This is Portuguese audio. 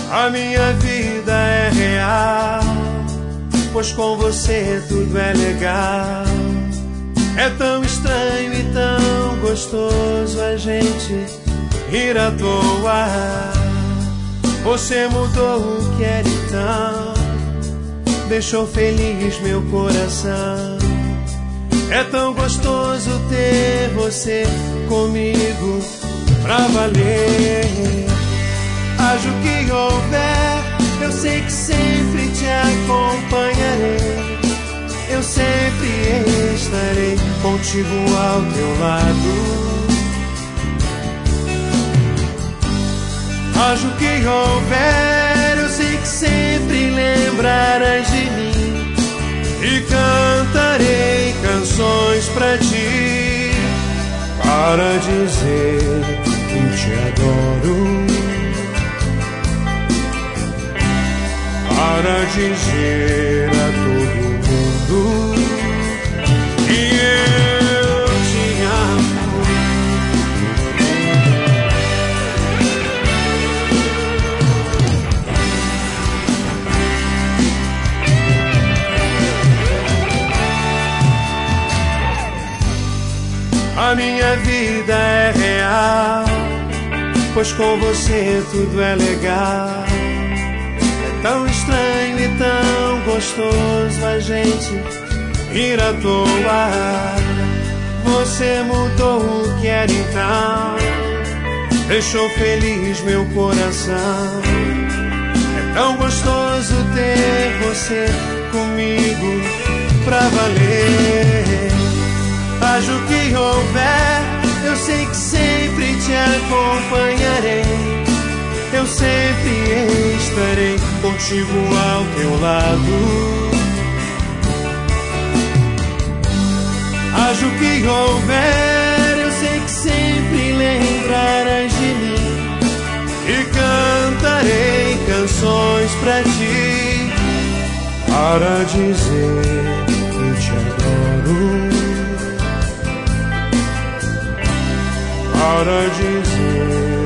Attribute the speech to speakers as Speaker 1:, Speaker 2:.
Speaker 1: A minha vida é real, pois com você tudo é legal. É tão estranho e tão gostoso a gente rir à toa. Você mudou o que era então, deixou feliz meu coração. É tão gostoso ter você comigo pra valer. Haja o que houver, eu sei que sempre te acompanharei. Eu sempre estarei contigo ao teu lado. Haja o que houver, eu sei que sempre lembrarás de mim. E cantarei canções pra ti, para dizer que te adoro, para dizer a todo mundo que eu te amo. A minha vida é real, pois com você tudo é legal. É tão estranho e tão gostoso a gente rir à toa. Você mudou o que era então, deixou feliz meu coração. É tão gostoso ter você comigo pra valer. Haja o que houver, eu sei que sempre te acompanharei. Eu sempre estarei contigo ao teu lado. Haja o que houver, eu sei que sempre lembrarás de mim. E cantarei canções pra ti, para dizer que te adoro, para dizer